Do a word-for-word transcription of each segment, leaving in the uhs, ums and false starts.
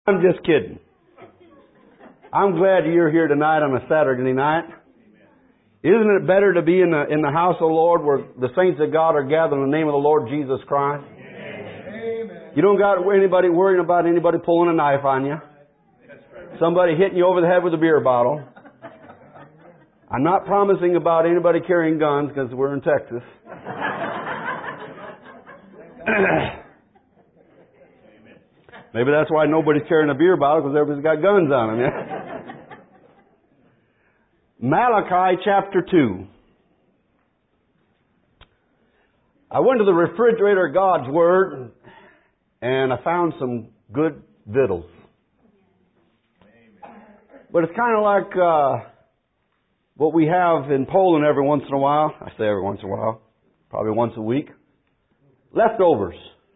I'm just kidding. I'm glad you're here tonight on a Saturday night. Isn't it better to be in the in the house of the Lord where the saints of God are gathered in the name of the Lord Jesus Christ? Amen. You don't got anybody worrying about anybody pulling a knife on you. Somebody hitting you over the head with a beer bottle. I'm not promising about anybody carrying guns because we're in Texas. Maybe that's why nobody's carrying a beer bottle, because everybody's got guns on them. Yeah? Malachi chapter two. I went to the refrigerator of God's Word and I found some good victuals. But it's kind of like uh, what we have in Poland every once in a while. I say every once in a while. Probably once a week. Leftovers.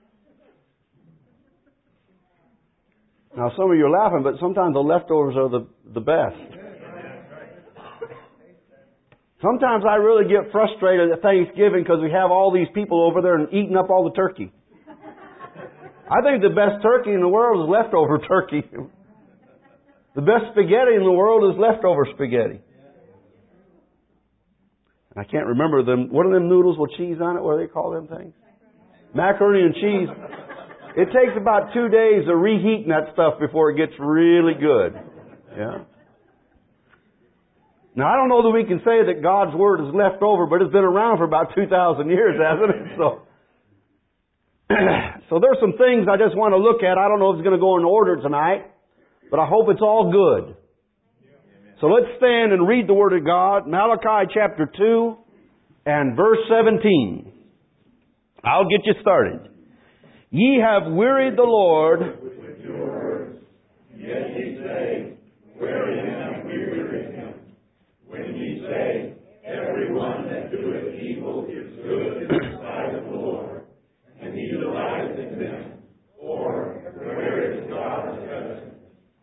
Now some of you are laughing, but sometimes the leftovers are the, the best. Sometimes I really get frustrated at Thanksgiving because we have all these people over there and eating up all the turkey. I think the best turkey in the world is leftover turkey. The best spaghetti in the world is leftover spaghetti. And I can't remember them. What are them noodles with cheese on it? What do they call them things? Macaroni and cheese. It takes about two days of reheating that stuff before it gets really good. Yeah. Now, I don't know that we can say that God's Word is left over, but it's been around for about two thousand years, hasn't it? So, so there's some things I just want to look at. I don't know if it's going to go in order tonight, but I hope it's all good. So let's stand and read the Word of God. Malachi chapter two and verse seventeen. I'll get you started. Ye have wearied the Lord with your words, yet ye say, wherein have we wearied him? When ye say, every one that doeth evil is good in the sight of the Lord, and he delights in them, or where is God's judgment?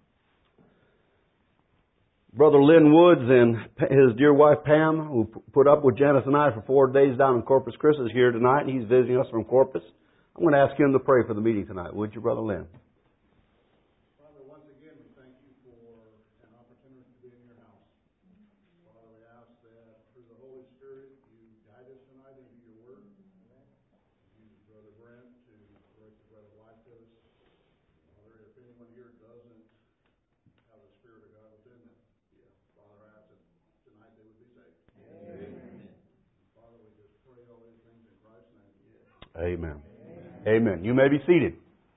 Brother Lynn Woods and his dear wife Pam, who put up with Janice and I for four days down in Corpus Christi, is here tonight. He's visiting us from Corpus. I'm going to ask him to pray for the meeting tonight. Would you, Brother Lynn? Father, once again, we thank you for an opportunity to be in your house. Father, we ask that through the Holy Spirit, you guide us tonight into your word. Use Brother Brent to break the bread of life to us. Father, if anyone here doesn't have the Spirit of God within them, yeah, Father, I ask that tonight they would be saved. Amen. Father, we just pray all these things in Christ's name. Amen. Amen. You may be seated.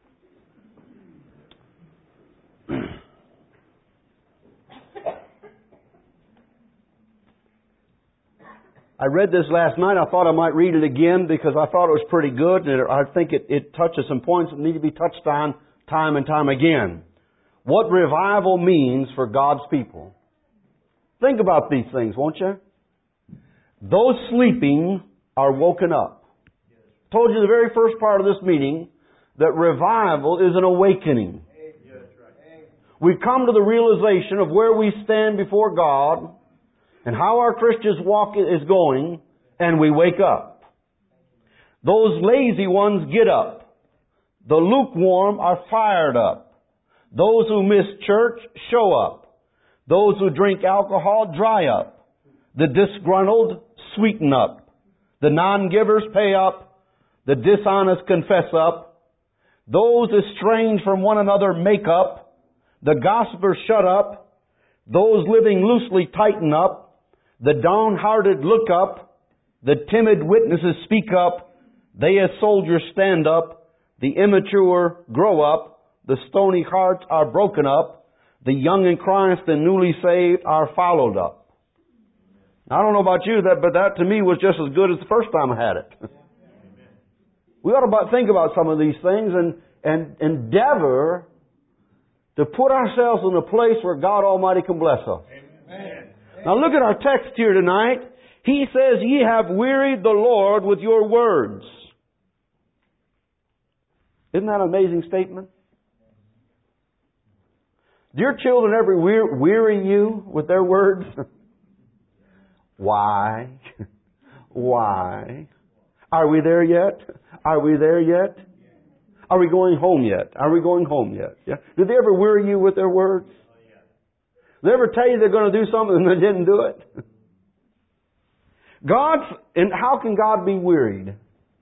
I read this last night. I thought I might read it again because I thought it was pretty good. And I think it, it touches some points that need to be touched on time and time again. What revival means for God's people. Think about these things, won't you? Those sleeping are woken up. I told you the very first part of this meeting that revival is an awakening. We come to the realization of where we stand before God and how our Christian's walk is going, and we wake up. Those lazy ones get up. The lukewarm are fired up. Those who miss church show up. Those who drink alcohol dry up. The disgruntled sweeten up. The non-givers pay up. The dishonest confess up. Those estranged from one another make up. The gossipers shut up. Those living loosely tighten up. The downhearted look up. The timid witnesses speak up. They as soldiers stand up. The immature grow up. The stony hearts are broken up. The young in Christ and newly saved are followed up. I don't know about you, that, but that to me was just as good as the first time I had it. We ought to think about some of these things and, and endeavor to put ourselves in a place where God Almighty can bless us. Amen. Now look at our text here tonight. He says, ye have wearied the Lord with your words. Isn't that an amazing statement? Do your children ever weary you with their words? Why? Why? Are we there yet? Are we there yet? Are we going home yet? Are we going home yet? Yeah. Did they ever weary you with their words? Did they ever tell you they're going to do something and they didn't do it? God's, and how can God be wearied?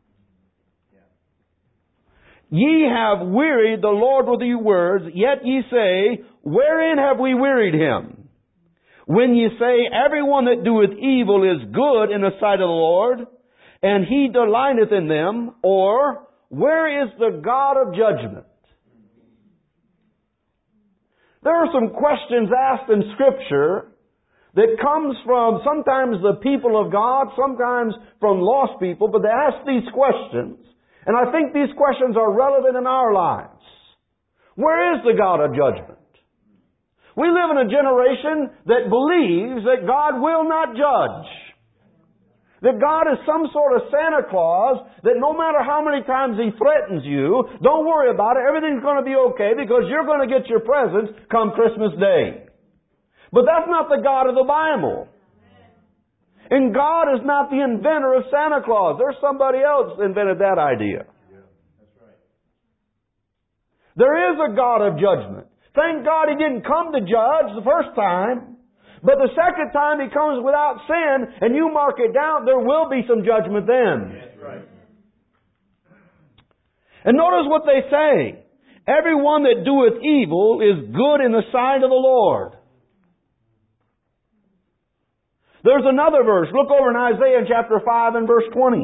Ye have wearied the Lord with your words, yet ye say, wherein have we wearied Him? When ye say, everyone that doeth evil is good in the sight of the Lord, and He delighteth in them, or, where is the God of judgment? There are some questions asked in Scripture that comes from sometimes the people of God, sometimes from lost people, but they ask these questions. And I think these questions are relevant in our lives. Where is the God of judgment? We live in a generation that believes that God will not judge. That God is some sort of Santa Claus, that no matter how many times He threatens you, don't worry about it, everything's going to be okay because you're going to get your presents come Christmas Day. But that's not the God of the Bible. And God is not the inventor of Santa Claus. There's somebody else that invented that idea. Yeah, that's right. There is a God of judgment. Thank God He didn't come to judge the first time. But the second time He comes without sin, and you mark it down, there will be some judgment then. That's right. And notice what they say. Everyone that doeth evil is good in the sight of the Lord. There's another verse. Look over in Isaiah chapter five and verse twenty.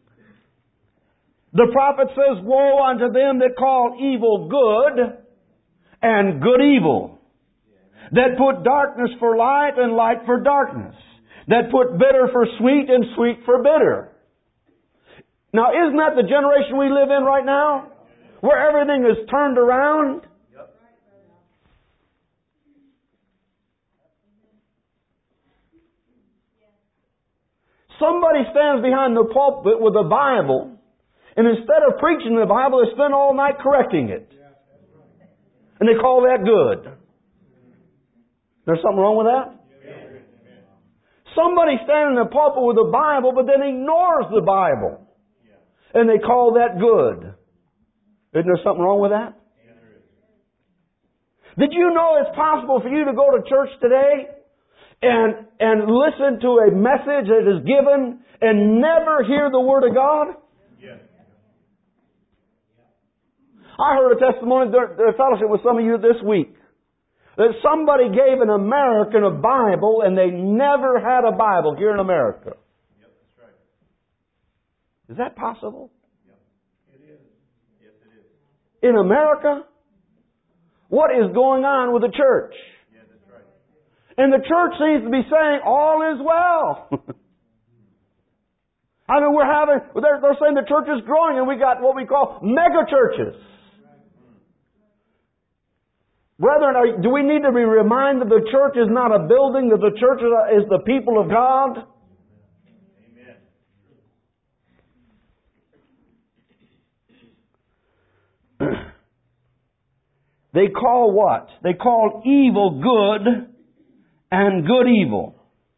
The prophet says, woe unto them that call evil good and good evil. That put darkness for light and light for darkness. That put bitter for sweet and sweet for bitter. Now, isn't that the generation we live in right now? Where everything is turned around? Somebody stands behind the pulpit with a Bible, and instead of preaching the Bible, they spend all night correcting it. And they call that good. There's something wrong with that? Somebody standing in the pulpit with a Bible, but then ignores the Bible. And they call that good. Isn't there something wrong with that? Did you know it's possible for you to go to church today and and listen to a message that is given and never hear the Word of God? Yes. I heard a testimony during a fellowship with some of you this week that somebody gave an American a Bible and they never had a Bible here in America. Yep, that's right. Is that possible? Yep, it is. Yes, it is. In America? What is going on with the church? Yeah, that's right. And the church seems to be saying all is well. I mean, we're having, they're, they're saying the church is growing and we got what we call mega churches. Brethren, are, do we need to be reminded the church is not a building, that the church is the people of God? Amen. They call what? They call evil good and good evil.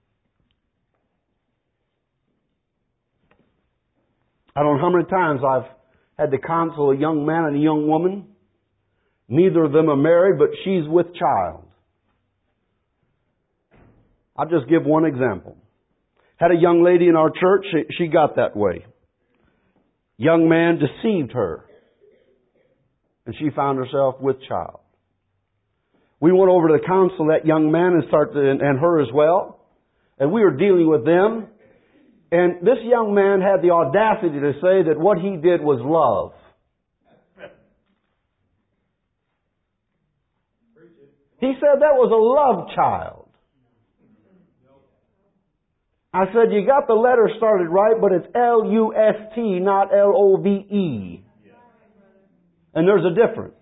I don't know how many times I've had to counsel a young man and a young woman. Neither of them are married, but she's with child. I'll just give one example. Had a young lady in our church, she, she got that way. Young man deceived her. And she found herself with child. We went over to counsel that young man and start to, and, and her as well. And we were dealing with them. And this young man had the audacity to say that what he did was love. He said that was a love child. I said, you got the letter started right, but it's L U S T, not L O V E. And there's a difference.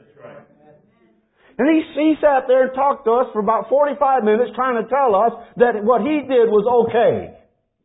And he, he sat there and talked to us for about forty-five minutes trying to tell us that what he did was okay.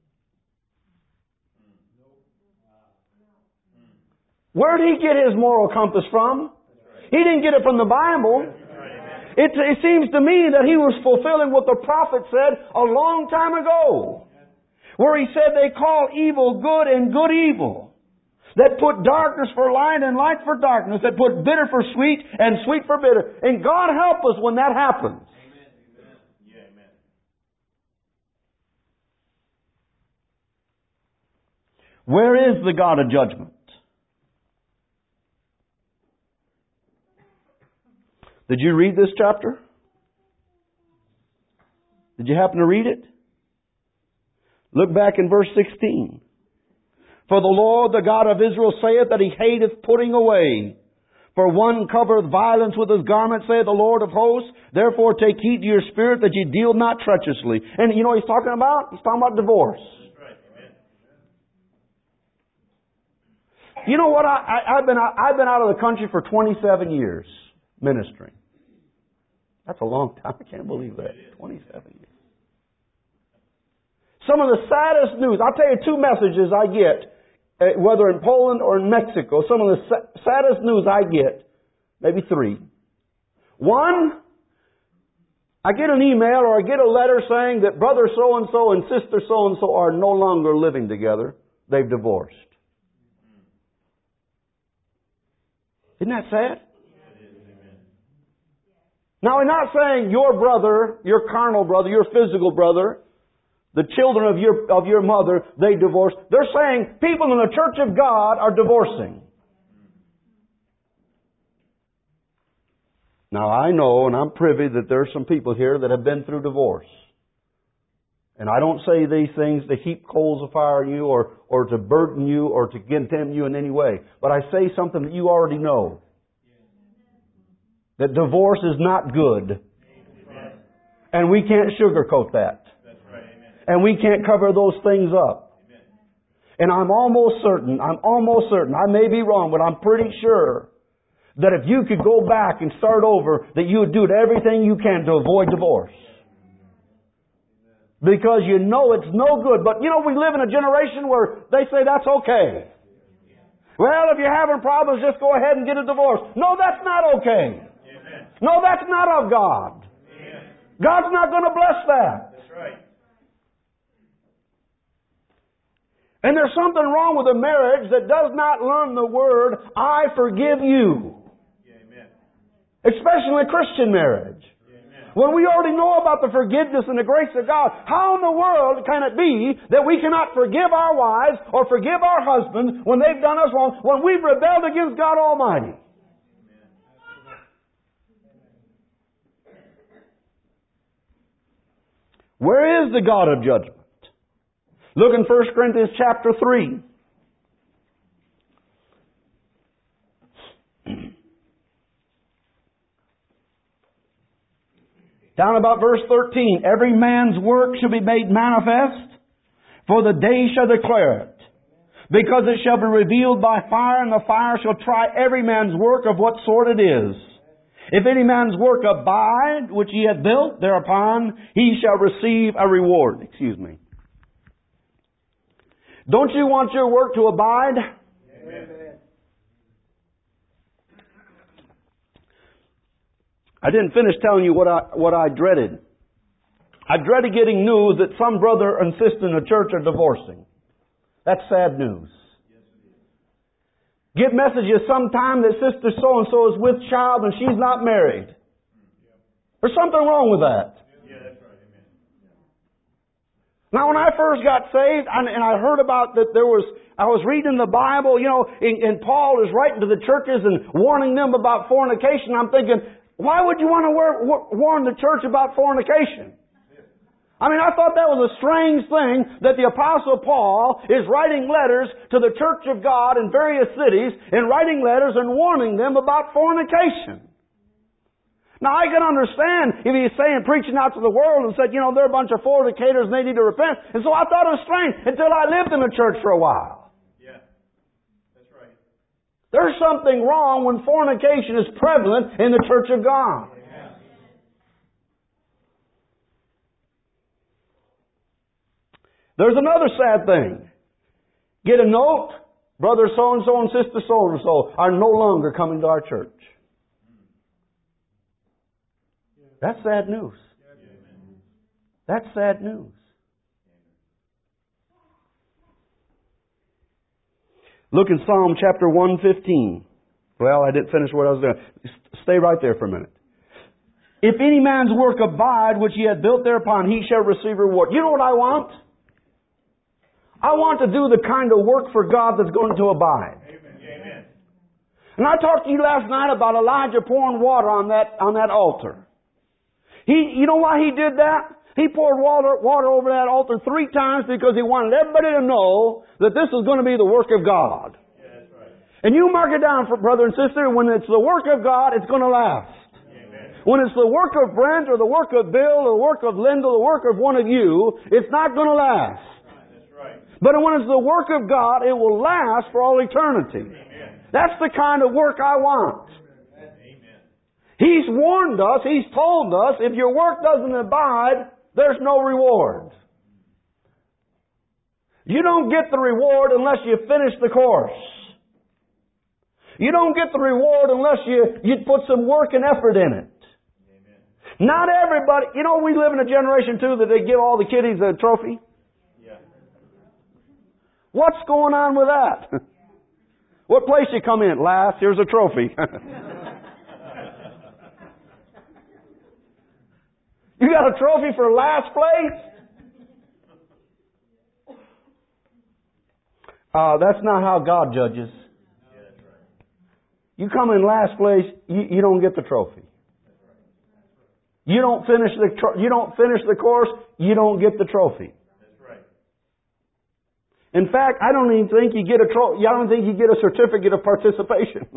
Where did he get his moral compass from? He didn't get it from the Bible. It, it seems to me that he was fulfilling what the prophet said a long time ago, where he said they call evil good and good evil. that put darkness for light and light for darkness, that put bitter for sweet and sweet for bitter. And God help us when that happens. Amen. Amen. Yeah, amen. Where is the God of judgment? Did you read this chapter? Did you happen to read it? Look back in verse sixteen. For the Lord, the God of Israel, saith that He hateth putting away. For one covereth violence with his garment, saith the Lord of hosts. Therefore take heed to your spirit that ye deal not treacherously. And you know what He's talking about? He's talking about divorce. You know what? I, I, I've been I've been out of the country for twenty-seven years ministering. That's a long time. I can't believe that. twenty-seven years. Some of the saddest news. I'll tell you two messages I get, uh, whether in Poland or in Mexico. Some of the sa- saddest news I get, maybe three. One, I get an email or I get a letter saying that brother so and so and sister so and so are no longer living together. They've divorced. Isn't that sad? Now, I'm not saying your brother, your carnal brother, your physical brother, the children of your, of your mother, they divorced. They're saying people in the church of God are divorcing. Now, I know and I'm privy that there are some people here that have been through divorce. And I don't say these things to heap coals of fire on you or, or to burden you or to condemn you in any way. But I say something that you already know. That divorce is not good. Amen. And we can't sugarcoat that. That's right. Amen. And we can't cover those things up. Amen. And I'm almost certain, I'm almost certain, I may be wrong, but I'm pretty sure that if you could go back and start over, that you would do everything you can to avoid divorce. Because you know it's no good. But you know, we live in a generation where they say that's okay. Well, if you're having problems, just go ahead and get a divorce. No, that's not okay. No, that's not of God. Amen. God's not going to bless that. That's right. And there's something wrong with a marriage that does not learn the word, I forgive you. Yeah, amen. Especially a Christian marriage. Yeah, amen. When we already know about the forgiveness and the grace of God, how in the world can it be that we cannot forgive our wives or forgive our husbands when they've done us wrong, when we've rebelled against God Almighty? Where is the God of judgment? Look in First Corinthians chapter three. Down about verse thirteen. Every man's work shall be made manifest, for the day shall declare it. Because it shall be revealed by fire, and the fire shall try every man's work of what sort it is. If any man's work abide, which he hath built, thereupon he shall receive a reward. Excuse me. Don't you want your work to abide? Amen. I didn't finish telling you what I, what I dreaded. I dreaded getting news that some brother and sister in the church are divorcing. That's sad news. Get messages sometime that sister so-and-so is with child and she's not married. There's something wrong with that. Yeah, that's right. Amen. Now, when I first got saved, and, and I heard about that there was, I was reading the Bible, you know, and, and Paul is writing to the churches and warning them about fornication. I'm thinking, why would you want to war, war, warn the church about fornication? I mean, I thought that was a strange thing that the Apostle Paul is writing letters to the church of God in various cities and writing letters and warning them about fornication. Now, I can understand if he's saying, preaching out to the world and said, you know, they're a bunch of fornicators and they need to repent. And so I thought it was strange until I lived in the church for a while. Yeah, that's right. There's something wrong when fornication is prevalent in the church of God. There's another sad thing. Get a note, brother so-and-so and sister so-and-so are no longer coming to our church. That's sad news. That's sad news. Look in Psalm chapter one fifteen. Well, I didn't finish what I was doing. Stay right there for a minute. If any man's work abide, which he had built thereupon, he shall receive reward. You know what I want? I want to do the kind of work for God that's going to abide. Amen. And I talked to you last night about Elijah pouring water on that, on that altar. He, you know why he did that? He poured water, water over that altar three times because he wanted everybody to know that this is going to be the work of God. Yeah, that's right. And you mark it down, for brother and sister, when it's the work of God, it's going to last. Amen. When it's the work of Brent or the work of Bill or the work of Linda or the work of one of you, it's not going to last. That's right. But when it's the work of God, it will last for all eternity. Amen. That's the kind of work I want. Amen. He's warned us, He's told us, if your work doesn't abide, there's no reward. You don't get the reward unless you finish the course. You don't get the reward unless you, you put some work and effort in it. Amen. Not everybody, you know, we live in a generation too that they give all the kiddies a trophy. Yeah. What's going on with that? What place you come in? Last, here's a trophy. You got a trophy for last place? Uh, that's not how God judges. Yeah, that's right. You come in last place, you, you don't get the trophy. You don't finish the tro- you don't finish the course, you don't get the trophy. That's right. In fact, I don't even think you get a tro- I don't think you get a certificate of participation.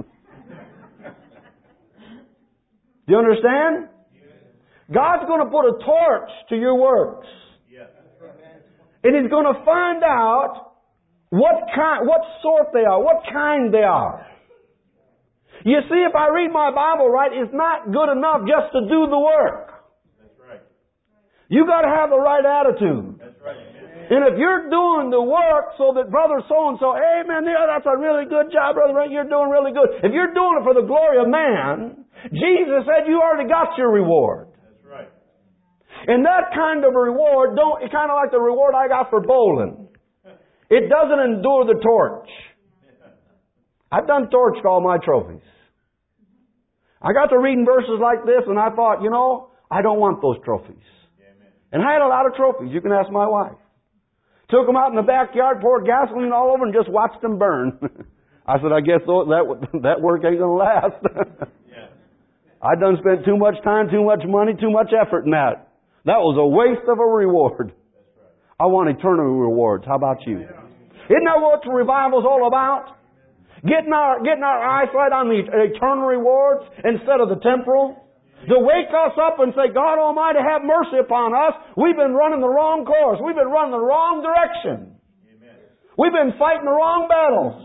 Do you understand? God's going to put a torch to your works. Yeah. And He's going to find out what kind, what sort they are, what kind they are. You see, if I read my Bible right, it's not good enough just to do the work. That's right. You got to have the right attitude. That's right. And if you're doing the work so that brother so-and-so, hey man, yeah, that's a really good job, brother, you're doing really good. If you're doing it for the glory of man, Jesus said you already got your reward. That's right. And that kind of reward, don't, it's kind of like the reward I got for bowling. It doesn't endure the torch. I've done torched all my trophies. I got to reading verses like this and I thought, you know, I don't want those trophies. Amen. And I had a lot of trophies. You can ask my wife. Took them out in the backyard, poured gasoline all over and just watched them burn. I said, I guess that that work ain't going to last. Yeah. I done spent too much time, too much money, too much effort in that. That was a waste of a reward. That's right. I want eternal rewards. How about you? Isn't that what revival's all about? Getting our, getting our eyesight on the eternal rewards instead of the temporal? To wake us up and say, God Almighty, have mercy upon us. We've been running the wrong course. We've been running the wrong direction. Amen. We've been fighting the wrong battles.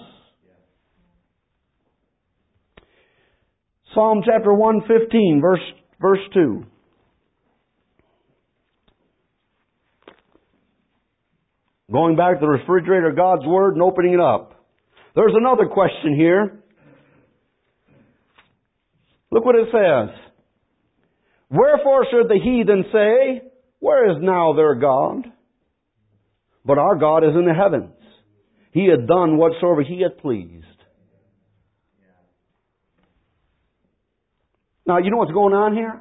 Psalm chapter one fifteen, verse, verse two. Going back to the refrigerator of God's Word and opening it up. There's another question here. Look what it says. Wherefore should the heathen say, where is now their God? But our God is in the heavens. He hath done whatsoever He hath pleased. Now, you know what's going on here?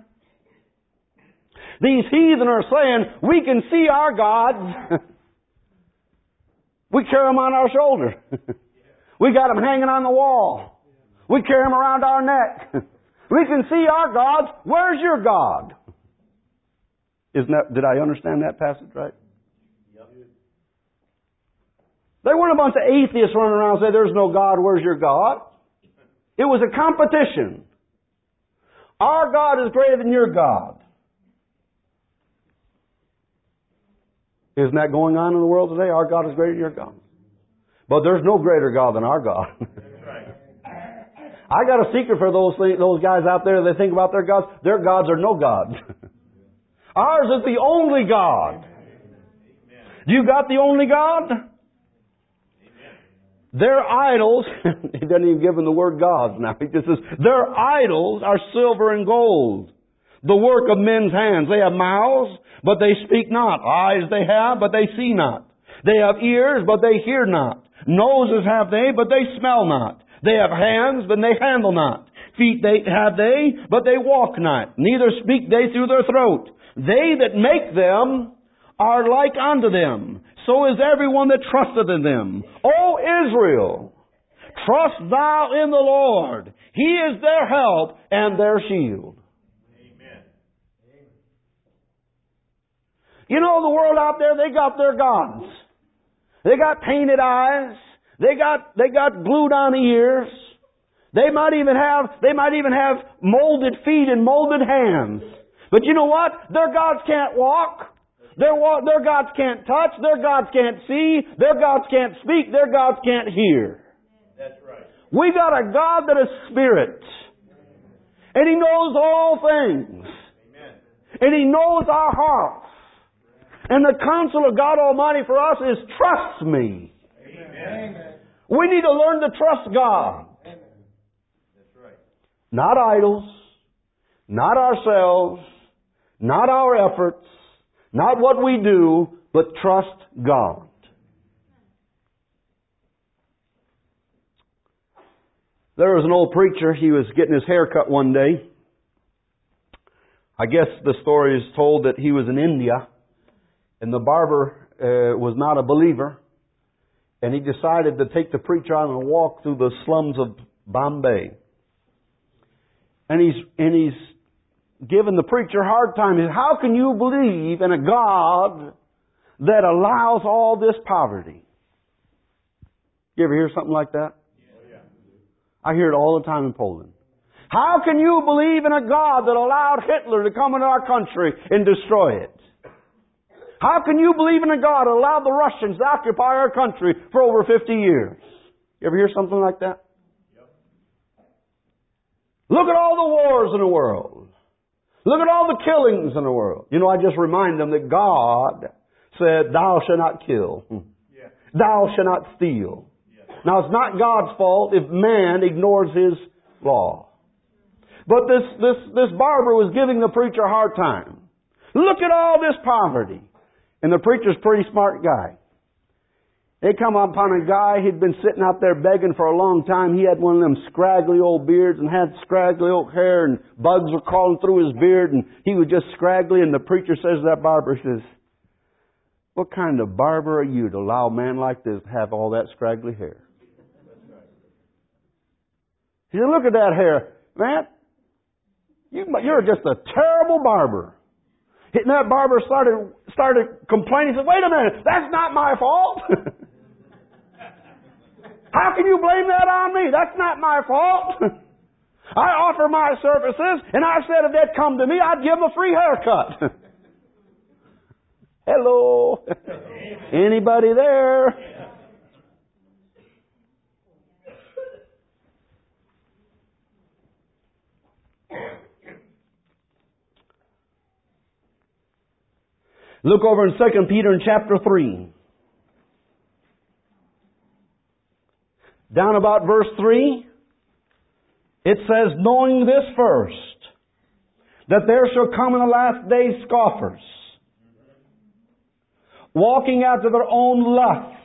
These heathen are saying, we can see our gods. We carry them on our shoulder. We got them hanging on the wall. We carry them around our neck. We can see our gods. Where's your God? Isn't that, did I understand that passage right? Yep. They weren't a bunch of atheists running around saying, there's no God, where's your God? It was a competition. Our God is greater than your God. Isn't that going on in the world today? Our God is greater than your God. But there's no greater God than our God. That's right. I got a secret for those things, those guys out there that think about their gods. Their gods are no gods. Ours is the only God. You got the only God? Their idols, he doesn't even give them the word gods now. He just says, their idols are silver and gold, the work of men's hands. They have mouths, but they speak not. Eyes they have, but they see not. They have ears, but they hear not. Noses have they, but they smell not. They have hands, but they handle not. Feet they have they, but they walk not. Neither speak they through their throat. They that make them are like unto them. So is everyone that trusteth in them. O Israel, trust thou in the Lord. He is their help and their shield. Amen. You know, the world out there, they got their gods. They got painted eyes. They got, they got glued on ears. They might even have, they might even have molded feet and molded hands. But you know what? Their gods can't walk. Their, their gods can't touch. Their gods can't see. Their gods can't speak. Their gods can't hear. That's right. We got a God that is spirit. And He knows all things. Amen. And He knows our hearts. And the counsel of God Almighty for us is trust me. Amen. We need to learn to trust God. That's right. Not idols. Not ourselves. Not our efforts. Not what we do. But trust God. There was an old preacher. He was getting his hair cut one day. I guess the story is told that he was in India. And the barber uh, was not a believer. And he decided to take the preacher on a walk through the slums of Bombay. And he's, and he's giving the preacher a hard time. He says, how can you believe in a God that allows all this poverty? You ever hear something like that? Yeah. I hear it all the time in Poland. How can you believe in a God that allowed Hitler to come into our country and destroy it? How can you believe in a God that allowed the Russians to occupy our country for over fifty years? You ever hear something like that? Yep. Look at all the wars in the world. Look at all the killings in the world. You know, I just remind them that God said, thou shalt not kill. Yeah. Thou shalt not steal. Yeah. Now, it's not God's fault if man ignores His law. But this, this, this barber was giving the preacher a hard time. Look at all this poverty. And the preacher's a pretty smart guy. They come upon a guy, he'd been sitting out there begging for a long time. He had one of them scraggly old beards and had scraggly old hair and bugs were crawling through his beard and he was just scraggly. And the preacher says to that barber, he says, what kind of barber are you to allow a man like this to have all that scraggly hair? He said, look at that hair. Man, you, you're just a terrible barber. And that barber started started complaining. He said, wait a minute, that's not my fault. How can you blame that on me? That's not my fault. I offer my services, and I said if they'd come to me, I'd give them a free haircut. Hello. Anybody there? Look over in Second Peter in chapter three. Down about verse three, it says, knowing this first, that there shall come in the last days scoffers, walking after their own lusts,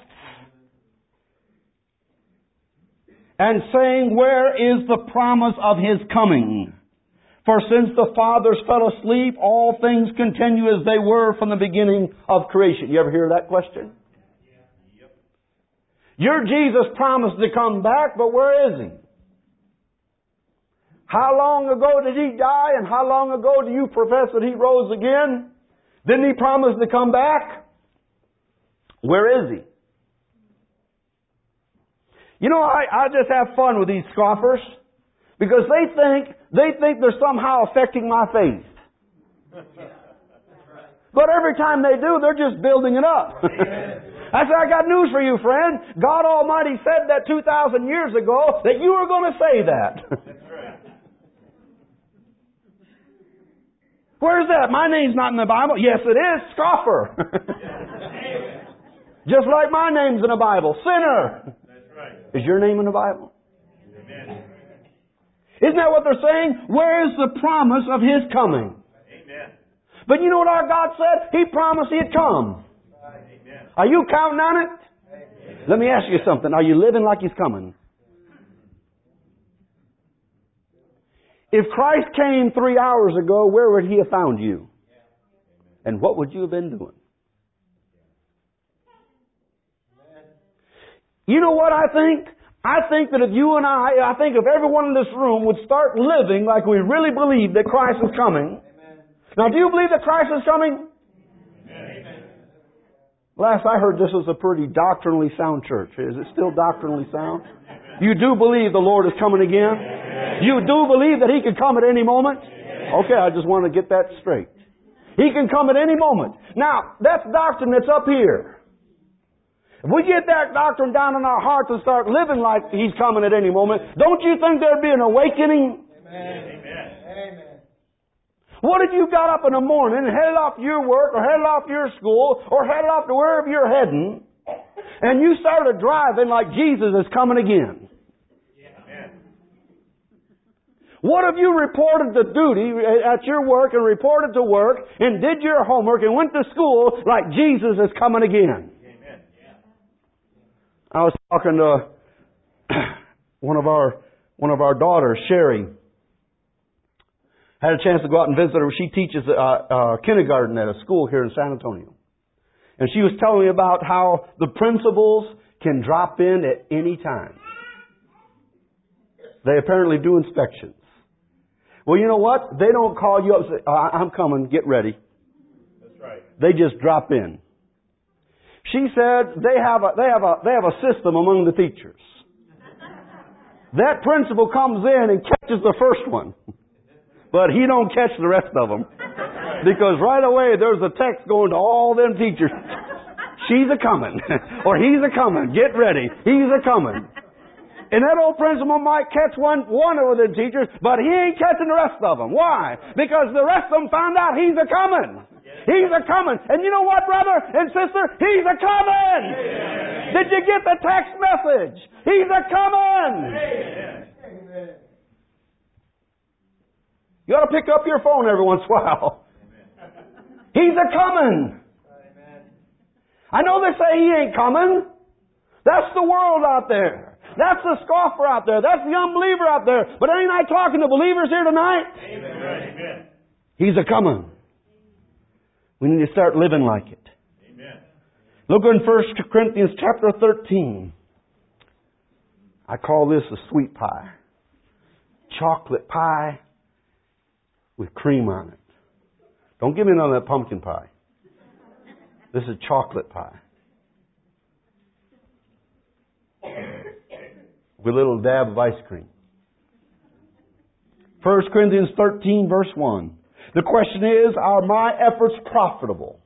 and saying, where is the promise of His coming? For since the fathers fell asleep, all things continue as they were from the beginning of creation. You ever hear that question? Yep. Your Jesus promised to come back, but where is He? How long ago did He die, and how long ago do you profess that He rose again? Didn't He promise to come back? Where is He? You know, I, I just have fun with these scoffers. Because they think, they think they're somehow affecting my faith. But every time they do, they're just building it up. I said, I got news for you, friend. God Almighty said that two thousand years ago that you were going to say that. That's right. Where's that? My name's not in the Bible. Yes, it is. Scoffer. Just like my name's in the Bible. Sinner. That's right. Is your name in the Bible? Amen. Isn't that what they're saying? Where is the promise of His coming? Amen. But you know what our God said? He promised He'd come. Amen. Are you counting on it? Amen. Let me ask you something. Are you living like He's coming? If Christ came three hours ago, where would He have found you? And what would you have been doing? You know what I think? I think that if you and I, I think if everyone in this room would start living like we really believe that Christ is coming. Now, do you believe that Christ is coming? Amen. Last I heard, this was a pretty doctrinally sound church. Is it still doctrinally sound? You do believe the Lord is coming again? Amen. You do believe that He can come at any moment? Amen. Okay, I just want to get that straight. He can come at any moment. Now, that's doctrine that's up here. If we get that doctrine down in our hearts and start living like He's coming at any moment, don't you think there'd be an awakening? Amen. Amen. What if you got up in the morning and headed off to your work or headed off to your school or headed off to wherever you're heading and you started driving like Jesus is coming again? Amen. What if you reported to duty at your work and reported to work and did your homework and went to school like Jesus is coming again? I was talking to one of our one of our daughters, Sherry. Had a chance to go out and visit her. She teaches uh, uh, kindergarten at a school here in San Antonio. And she was telling me about how the principals can drop in at any time. They apparently do inspections. Well, you know what? They don't call you up and say, oh, I'm coming, get ready. That's right. They just drop in. She said they have a, they have a, they have a system among the teachers. That principal comes in and catches the first one. But he don't catch the rest of them. Because right away there's a text going to all them teachers. She's a-coming. Or he's a-coming. Get ready. He's a-coming. And that old principal might catch one, one of the teachers, but he ain't catching the rest of them. Why? Because the rest of them found out he's a-coming. He's a-coming. And you know what, brother and sister? He's a-coming. Amen. Did you get the text message? He's a-coming. Amen. You ought to pick up your phone every once in a while. Amen. He's a-coming. Amen. I know they say He ain't coming. That's the world out there. That's the scoffer out there. That's the unbeliever out there. But ain't I talking to believers here tonight? Amen. He's a-coming. We need to start living like it. Amen. Look in First Corinthians chapter thirteen. I call this a sweet pie. Chocolate pie with cream on it. Don't give me none of that pumpkin pie. This is chocolate pie. With a little dab of ice cream. First Corinthians thirteen verse one. The question is, are my efforts profitable?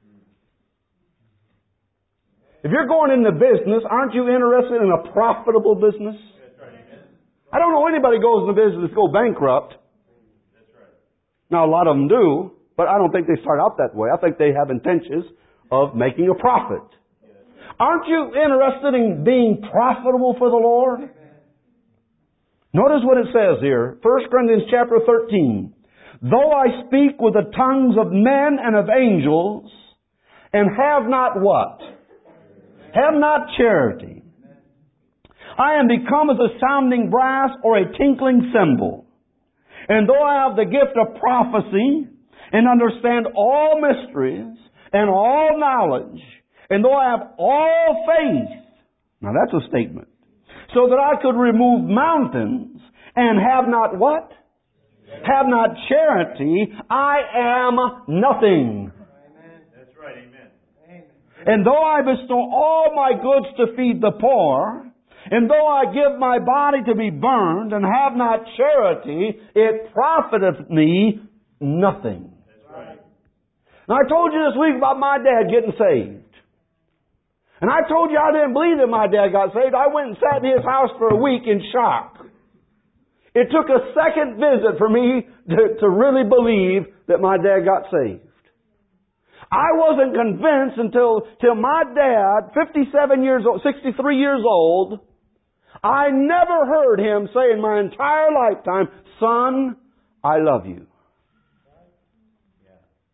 If you're going into business, aren't you interested in a profitable business? I don't know anybody goes into business to go bankrupt. Now, a lot of them do, but I don't think they start out that way. I think they have intentions of making a profit. Aren't you interested in being profitable for the Lord? Notice what it says here. First Corinthians chapter thirteen. Though I speak with the tongues of men and of angels, and have not what? Have not charity. I am become as a sounding brass or a tinkling cymbal. And though I have the gift of prophecy, and understand all mysteries, and all knowledge, and though I have all faith, now that's a statement, so that I could remove mountains, and have not what? Have not charity, I am nothing. Amen. That's right, amen. Amen. And though I bestow all my goods to feed the poor, and though I give my body to be burned, and have not charity, it profiteth me nothing. That's right. Now I told you this week about my dad getting saved. And I told you I didn't believe that my dad got saved. I went and sat in his house for a week in shock. It took a second visit for me to, to really believe that my dad got saved. I wasn't convinced until till my dad, fifty-seven years old, sixty-three years old, I never heard him say in my entire lifetime, "Son, I love you."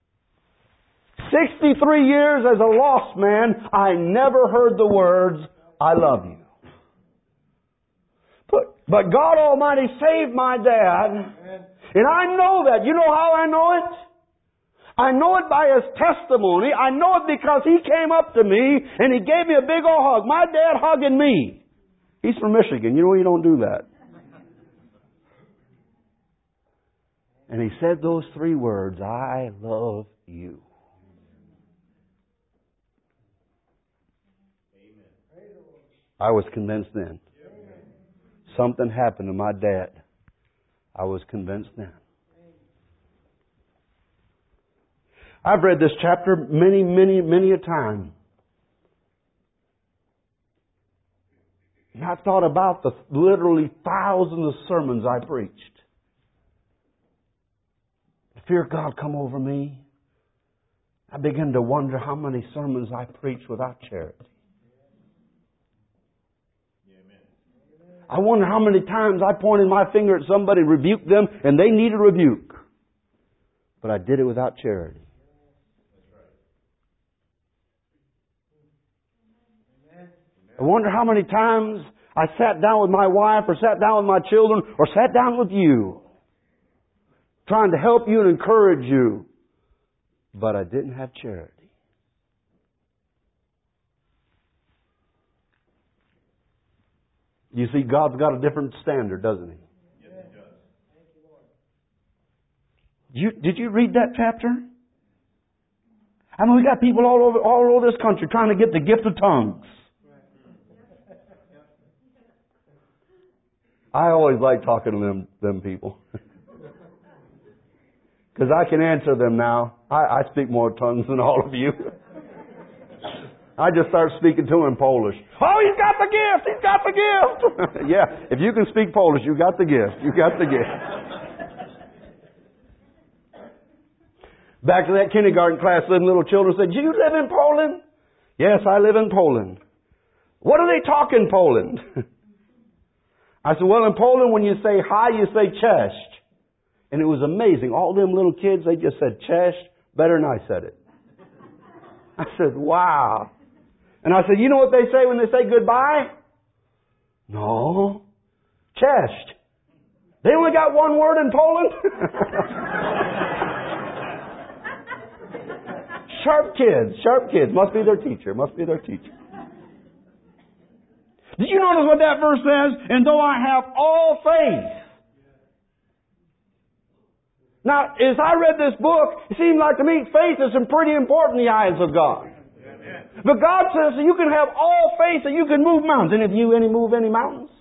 sixty-three years as a lost man, I never heard the words, I love you. But, but God Almighty saved my dad. And I know that. You know how I know it? I know it by his testimony. I know it because he came up to me and he gave me a big old hug. My dad hugging me. He's from Michigan. You know you don't do that. And he said those three words, I love you. I was convinced then. Something happened to my dad. I was convinced then. I've read this chapter many, many, many a time. And I thought about the literally thousands of sermons I preached. The fear of God come over me. I began to wonder how many sermons I preached without charity. I wonder how many times I pointed my finger at somebody, rebuked them, and they needed rebuke. But I did it without charity. I wonder how many times I sat down with my wife or sat down with my children or sat down with you, trying to help you and encourage you, but I didn't have charity. You see, God's got a different standard, doesn't He? Yes, He does. You, did you read that chapter? I mean, we got people all over all over this country trying to get the gift of tongues. I always like talking to them them people. Because I can answer them now. I, I speak more tongues than all of you. I just start speaking to him in Polish. Oh, he's got the gift! He's got the gift! Yeah, if you can speak Polish, you got the gift. You got the gift. Back to that kindergarten class, living little children said, do you live in Poland? Yes, I live in Poland. What do they talk in Poland? I said, well, in Poland, when you say hi, you say cześć. And it was amazing. All them little kids, they just said cześć better than I said it. I said, wow. And I said, you know what they say when they say goodbye? No. Cześć. They only got one word in Poland? Sharp kids. Sharp kids. Must be their teacher. Must be their teacher. Did you notice what that verse says? And though I have all faith. Now, as I read this book, it seemed like to me faith is pretty important in the eyes of God. But God says that you can have all faith that you can move mountains. And if you any move any mountains?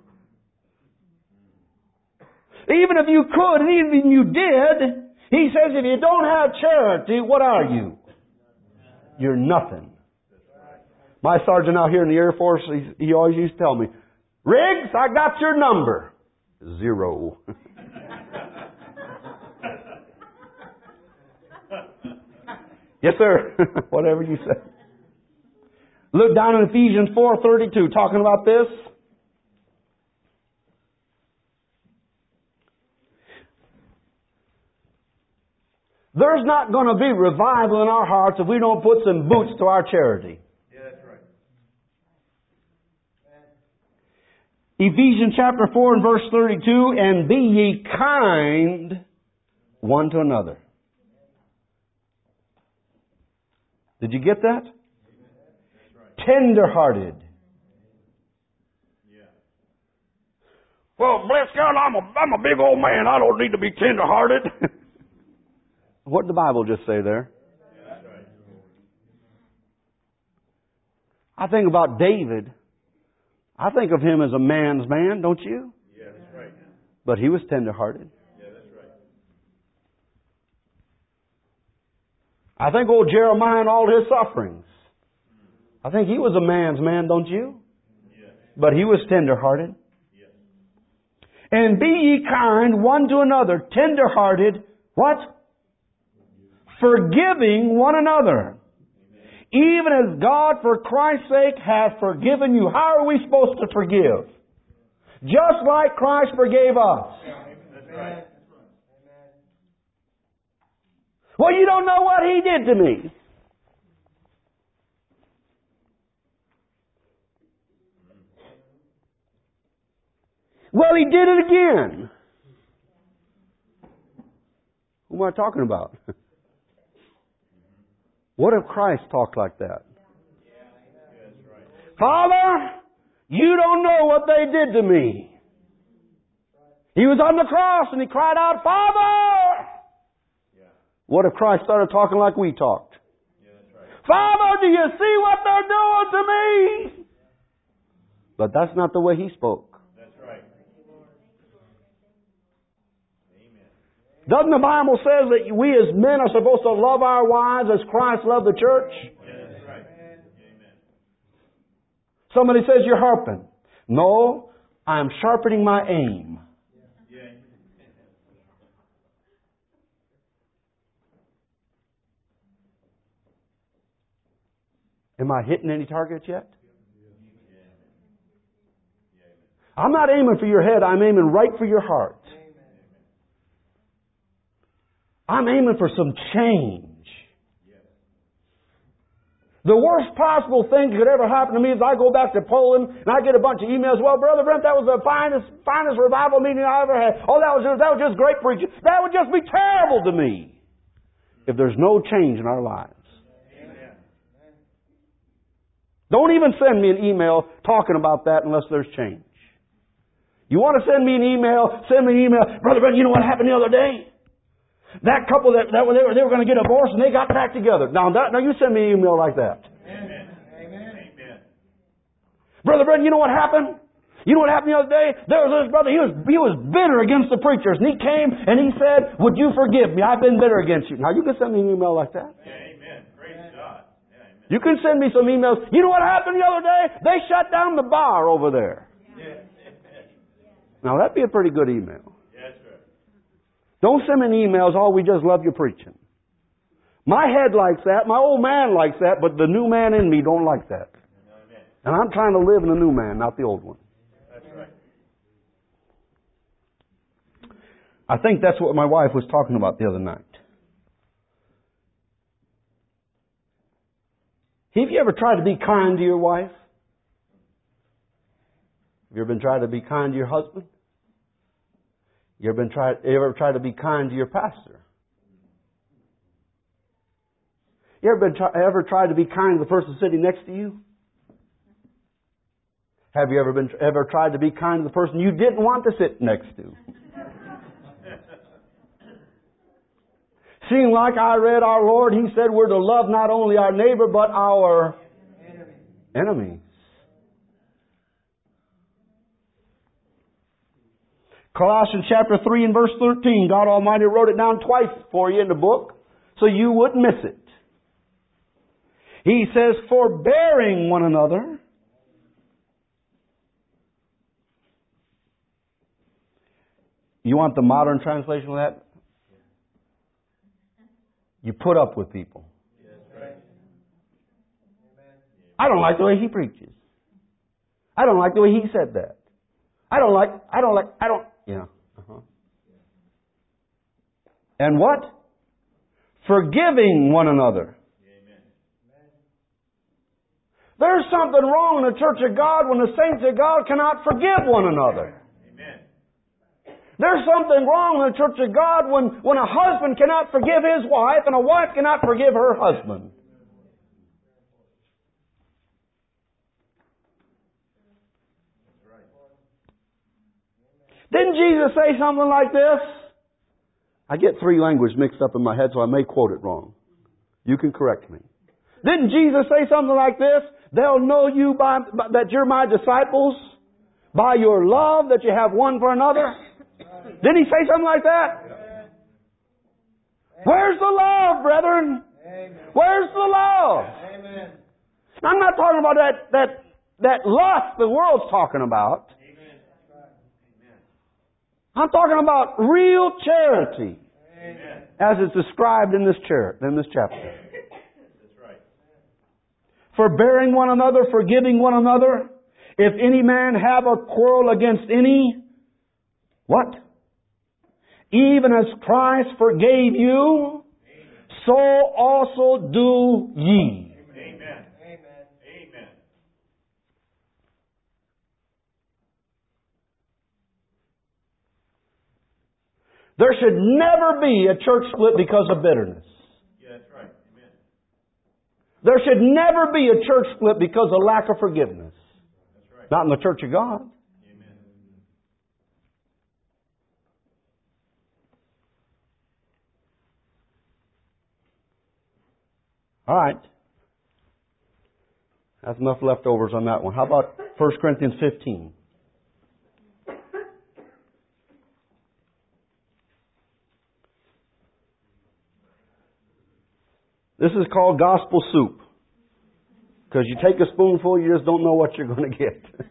Even if you could, and even if you did, He says if you don't have charity, what are you? You're nothing. My sergeant out here in the Air Force, he, he always used to tell me, Riggs, I got your number. Zero. Yes, sir. Whatever you say. Look down in Ephesians four thirty-two, talking about this. There's not going to be revival in our hearts if we don't put some boots to our charity. Yeah, that's right. Ephesians chapter four and verse thirty-two, and be ye kind one to another. Did you get that? Tender-hearted. Yeah. Well, bless God, I'm a, I'm a big old man. I don't need to be tender-hearted. What did the Bible just say there? Yeah, that's right. I think about David. I think of him as a man's man, don't you? Yeah, that's right. But he was tender-hearted. Yeah, that's right. I think old Jeremiah and all his sufferings. I think he was a man's man, don't you? Yes. But he was tender-hearted. Yes. And be ye kind one to another, tender-hearted, what? Forgiving one another. Even as God, for Christ's sake, hath forgiven you. How are we supposed to forgive? Just like Christ forgave us. That's right. Well, you don't know what He did to me. he did it again. Who am I talking about? What if Christ talked like that? Father, you don't know what they did to me. He was on the cross and he cried out, Father! What if Christ started talking like we talked? Father, do you see what they're doing to me? But that's not the way he spoke. That's right. Doesn't the Bible say that we as men are supposed to love our wives as Christ loved the church? That's right. Amen. Somebody says you're harping. No, I'm sharpening my aim. Yeah. Am I hitting any targets yet? I'm not aiming for your head. I'm aiming right for your heart. I'm aiming for some change. The worst possible thing that could ever happen to me is I go back to Poland and I get a bunch of emails. Well, Brother Brent, that was the finest, finest revival meeting I ever had. Oh, that was just, that was just great preaching. That would just be terrible to me if there's no change in our lives. Amen. Don't even send me an email talking about that unless there's change. You want to send me an email? Send me an email. Brother Brent, you know what happened the other day? That couple that, that they were they were going to get divorced and they got back together. Now, that, now you send me an email like that. Amen. Amen. Amen. Brother Brent, you know what happened? You know what happened the other day? There was this brother, he was he was bitter against the preachers. And he came and he said, would you forgive me? I've been bitter against you. Now you can send me an email like that. Amen. Praise God. Amen. You can send me some emails. You know what happened the other day? They shut down the bar over there. Yeah. Now that'd be a pretty good email. Yes, sir. Don't send me emails, oh, we just love your preaching. My head likes that, my old man likes that, but the new man in me don't like that. Amen. And I'm trying to live in the new man, not the old one. That's right. I think that's what my wife was talking about the other night. Have you ever tried to be kind to your wife? Have you ever been trying to be kind to your husband? You ever been try, you ever tried to be kind to your pastor? You ever been try, ever tried to be kind to the person sitting next to you? Have you ever been ever tried to be kind to the person you didn't want to sit next to? Seeing like I read our Lord, He said we're to love not only our neighbor but our enemy. enemies. Colossians chapter three and verse thirteen. God Almighty wrote it down twice for you in the book so you wouldn't miss it. He says, forbearing one another. You want the modern translation of that? You put up with people. I don't like the way he preaches. I don't like the way he said that. I don't like, I don't like, I don't, yeah. Uh-huh. And what? Forgiving one another. Amen. There's something wrong in the church of God when the saints of God cannot forgive one another. Amen. There's something wrong in the church of God when, when a husband cannot forgive his wife and a wife cannot forgive her husband. Didn't Jesus say something like this? I get three languages mixed up in my head, so I may quote it wrong. You can correct me. Didn't Jesus say something like this? They'll know you by, by that you're my disciples by your love that you have one for another. Didn't he say something like that? Where's the love, brethren? Where's the love? I'm not talking about that that that lust the world's talking about. I'm talking about real charity, Amen. as it's described in this char- in this chapter. That's right. Forbearing one another, forgiving one another. If any man have a quarrel against any, what? Even as Christ forgave you, so also do ye. Amen. Amen. Amen. There should never be a church split because of bitterness. Yeah, that's right. Amen. There should never be a church split because of lack of forgiveness. That's right. Not in the church of God. Amen. All right. That's enough leftovers on that one. How about First Corinthians fifteen? This is called gospel soup. Because you take a spoonful, you just don't know what you're going to get. It's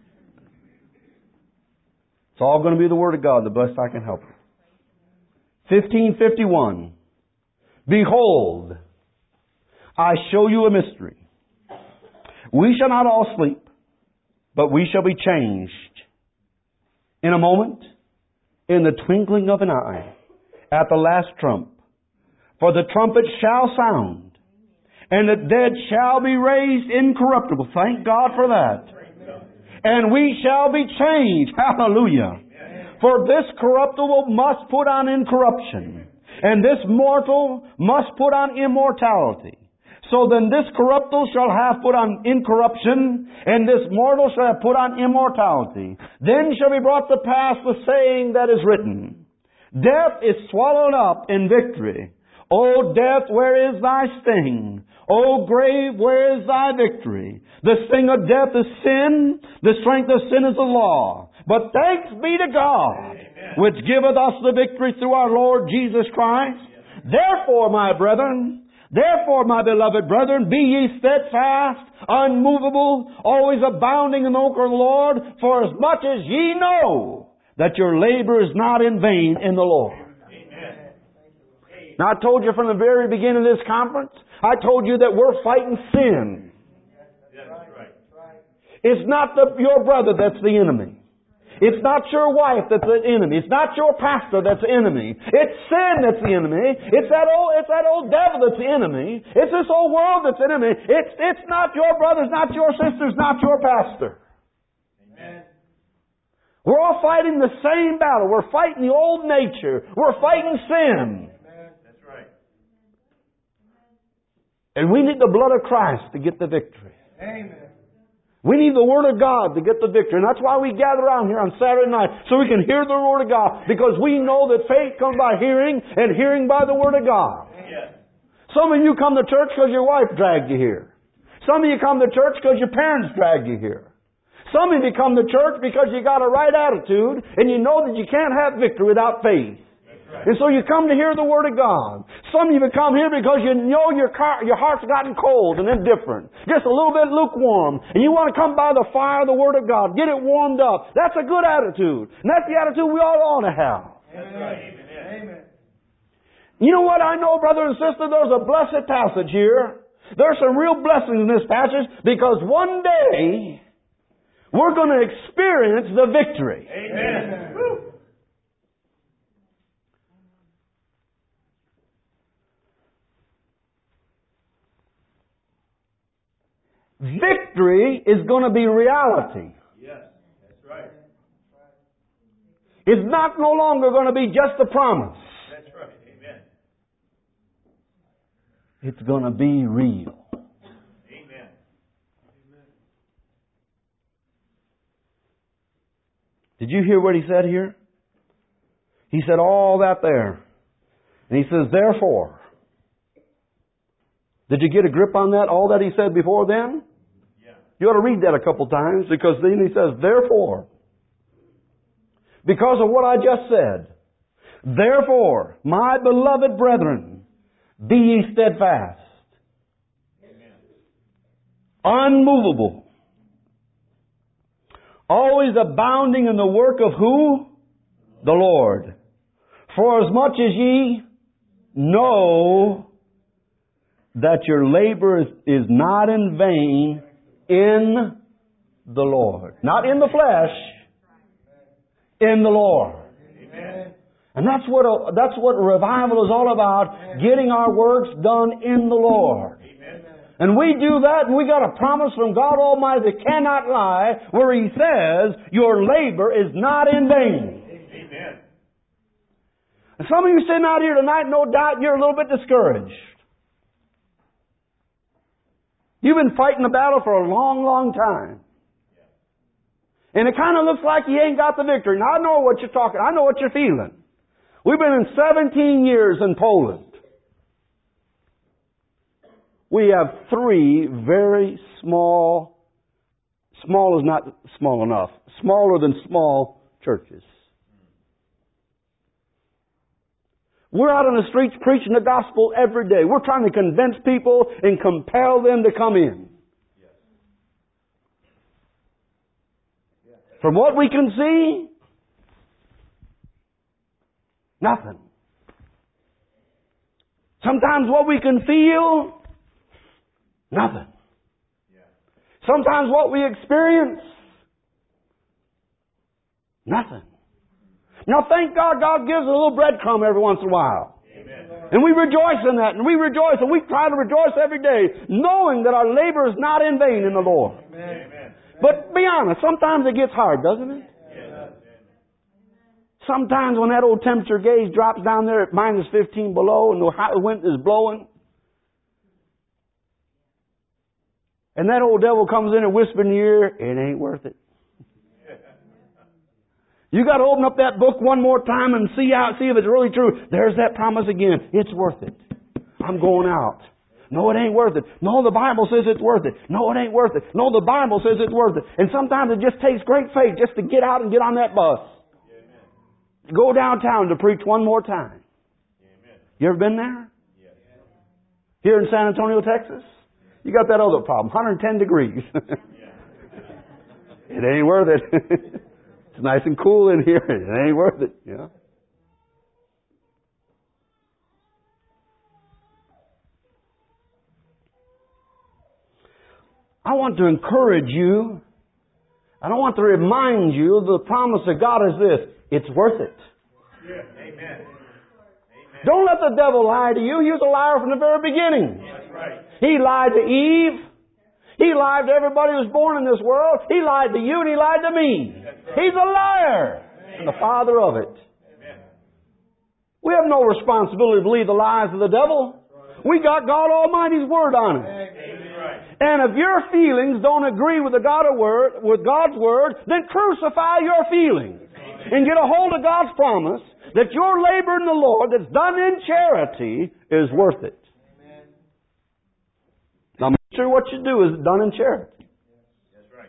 all going to be the Word of God, the best I can help you. fifteen fifty-one. Behold, I show you a mystery. We shall not all sleep, but we shall be changed in a moment, in the twinkling of an eye, at the last trump. For the trumpet shall sound, and the dead shall be raised incorruptible. Thank God for that. And we shall be changed. Hallelujah. For this corruptible must put on incorruption, and this mortal must put on immortality. So then this corruptible shall have put on incorruption, and this mortal shall have put on immortality. Then shall be brought to pass the saying that is written, Death is swallowed up in victory. O death, where is thy sting? O grave, where is thy victory? The sting of death is sin, the strength of sin is the law. But thanks be to God, Amen, which giveth us the victory through our Lord Jesus Christ. Yes. Therefore, my brethren, Therefore, my beloved brethren, be ye steadfast, unmovable, always abounding in the work of the Lord, for as much as ye know that your labor is not in vain in the Lord. Amen. Now, I told you from the very beginning of this conference, I told you that we're fighting sin. That's right. It's not the, your brother that's the enemy. It's not your wife that's the enemy. It's not your pastor that's the enemy. It's sin that's the enemy. It's that old, it's that old devil that's the enemy. It's this old world that's the enemy. It's, it's not your brothers, not your sisters, not your pastor. Amen. We're all fighting the same battle. We're fighting the old nature. We're fighting sin. Amen. That's right. And we need the blood of Christ to get the victory. Amen. We need the Word of God to get the victory. And that's why we gather around here on Saturday night, so we can hear the Word of God. Because we know that faith comes by hearing, and hearing by the Word of God. Yes. Some of you come to church because your wife dragged you here. Some of you come to church because your parents dragged you here. Some of you come to church because you got a right attitude, and you know that you can't have victory without faith. And so you come to hear the Word of God. Some of you come here because you know your car, your heart's gotten cold and indifferent. Just a little bit lukewarm. And you want to come by the fire of the Word of God. Get it warmed up. That's a good attitude. And that's the attitude we all ought to have. That's right. Amen. You know what I know, brother and sister? There's a blessed passage here. There's some real blessings in this passage because one day we're going to experience the victory. Amen. Amen. Victory is going to be reality. Yes, that's right. It's not no longer going to be just a promise. That's right. Amen. It's going to be real. Amen. Did you hear what he said here? He said all that there. And he says, therefore. Did you get a grip on that? All that he said before then? Yeah. You ought to read that a couple times because then he says, therefore. Because of what I just said. Therefore, my beloved brethren, be ye steadfast. Amen. Unmovable. Always abounding in the work of who? The Lord. For as much as ye know that your labor is, is not in vain in the Lord. Not in the flesh, in the Lord. Amen. And that's what a, that's what revival is all about, getting our works done in the Lord. Amen. And we do that, and we got a promise from God Almighty that cannot lie, where He says, your labor is not in vain. Amen. And some of you sitting out here tonight, no doubt you're a little bit discouraged. You've been fighting the battle for a long, long time. And it kind of looks like you ain't got the victory. Now I know what you're talking, I know what you're feeling. We've been in seventeen years in Poland. We have three very small, small is not small enough, smaller than small churches. We're out on the streets preaching the gospel every day. We're trying to convince people and compel them to come in. From what we can see, nothing. Sometimes what we can feel, nothing. Sometimes what we experience, nothing. Now thank God, God gives a little breadcrumb every once in a while. Amen. And we rejoice in that, and we rejoice, and we try to rejoice every day, knowing that our labor is not in vain in the Lord. Amen. But be honest, sometimes it gets hard, doesn't it? Yes. Sometimes when that old temperature gauge drops down there at minus fifteen below and the hot wind is blowing, and that old devil comes in and whispers in your ear, it ain't worth it. You got to open up that book one more time and see out, see if it's really true. There's that promise again. It's worth it. I'm going out. No, it ain't worth it. No, the Bible says it's worth it. No, it ain't worth it. No, the Bible says it's worth it. And sometimes it just takes great faith just to get out and get on that bus. Amen. Go downtown to preach one more time. Amen. You ever been there? Yes. Here in San Antonio, Texas? You got that other problem, one hundred ten degrees. It ain't worth it. It's nice and cool in here. It ain't worth it, you know. I want to encourage you, and I want to remind you the promise of God is this. It's worth it. Yeah. Amen. Amen. Don't let the devil lie to you. He was a liar from the very beginning. That's right. He lied to Eve. He lied to everybody who was born in this world. He lied to you and he lied to me. Right. He's a liar. Amen. And the father of it. Amen. We have no responsibility to believe the lies of the devil. Right. We got God Almighty's word on it. Amen. And if your feelings don't agree with the God of word, with God's word, then crucify your feelings. Amen. And get a hold of God's promise that your labor in the Lord that's done in charity is worth it. Now, make sure what you do is done in charity. That's right.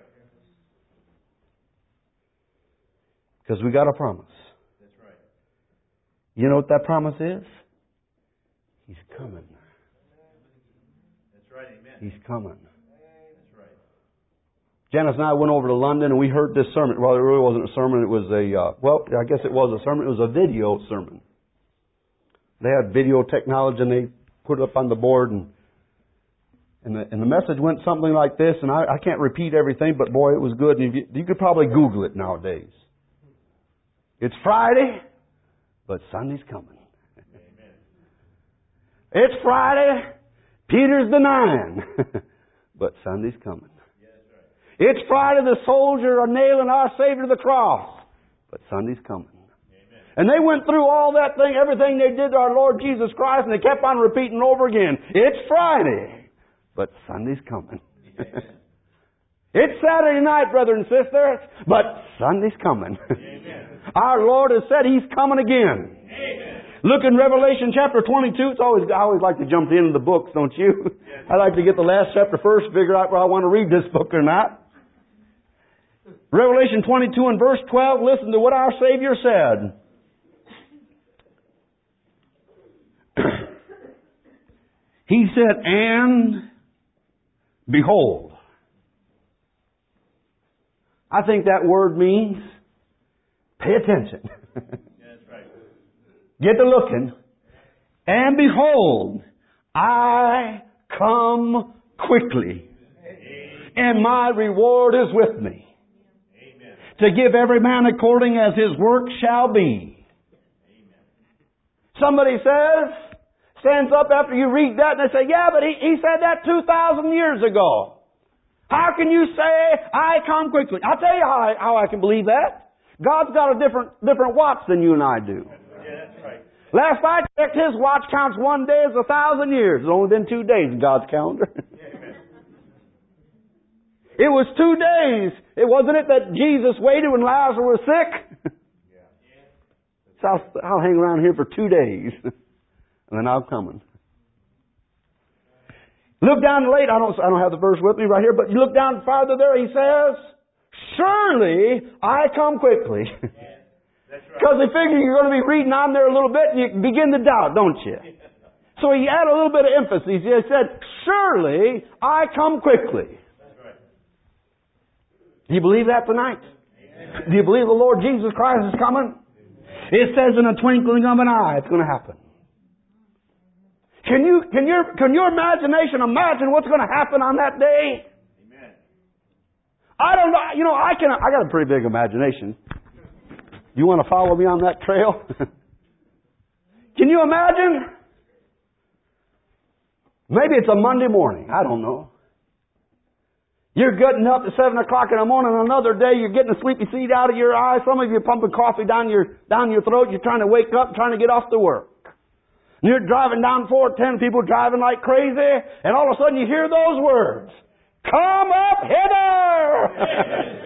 Because we got a promise. That's right. You know what that promise is? He's coming. That's right, amen. He's coming. That's right. Janice and I went over to London and we heard this sermon. Well, it really wasn't a sermon. It was a, uh, well, I guess it was a sermon. It was a video sermon. They had video technology and they put it up on the board and And the, and the message went something like this, and I, I can't repeat everything, but boy, it was good. And you, you could probably Google it nowadays. It's Friday, but Sunday's coming. Amen. It's Friday, Peter's denying, but Sunday's coming. Yeah, that's right. It's Friday, the soldiers are nailing our Savior to the cross, but Sunday's coming. Amen. And they went through all that thing, everything they did to our Lord Jesus Christ, and they kept on repeating over again. It's Friday. But Sunday's coming. It's Saturday night, brothers and sisters, but Sunday's coming. Our Lord has said He's coming again. Amen. Look in Revelation chapter twenty-two. It's always, I always like to jump into the books, don't you? Yes. I like to get the last chapter first, figure out whether I want to read this book or not. Revelation twenty-two and verse twelve, listen to what our Savior said. He said, and behold. I think that word means pay attention. Yeah, that's right. Get to looking. And behold, I come quickly. Amen. And my reward is with me. Amen. To give every man according as his work shall be. Amen. Somebody says, stands up after you read that and they say, yeah, but he, he said that two thousand years ago. How can you say, I come quickly? I'll tell you how I, how I can believe that. God's got a different, different watch than you and I do. Yeah, that's right. Last I checked, his watch counts one day as a thousand years. It's only been two days in God's calendar. It was two days. It wasn't it that Jesus waited when Lazarus was sick? So I'll, I'll hang around here for two days. And then I'm coming. Look down late. I don't, I don't have the verse with me right here, but you look down farther there, he says, surely I come quickly. Because they figure you're going to be reading on there a little bit and you begin to doubt, don't you? So he added a little bit of emphasis. He said, surely I come quickly. Do you believe that tonight? Do you believe the Lord Jesus Christ is coming? It says in a twinkling of an eye it's going to happen. Can you, can your, can your imagination imagine what's going to happen on that day? Amen. I don't know. You know, I can. I got a pretty big imagination. You want to follow me on that trail? Can you imagine? Maybe it's a Monday morning. I don't know. You're getting up at seven o'clock in the morning. Another day, you're getting a sleepy seed out of your eye. Some of you are pumping coffee down your down your throat. You're trying to wake up, trying to get off to work. And you're driving down four ten, people driving like crazy, and all of a sudden you hear those words: "Come up hither."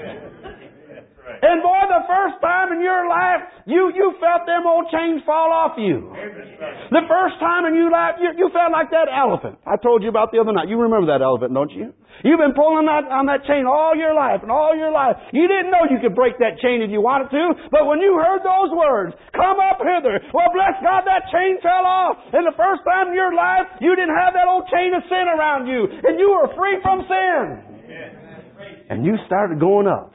And boy, the first time in your life, you, you felt them old chains fall off you. The first time in your life, you, you felt like that elephant I told you about the other night. You remember that elephant, don't you? You've been pulling that, on that chain all your life and all your life. You didn't know you could break that chain if you wanted to, but when you heard those words, "Come up hither," well, bless God, that chain fell off. And the first time in your life, you didn't have that old chain of sin around you, and you were free from sin. And you started going up.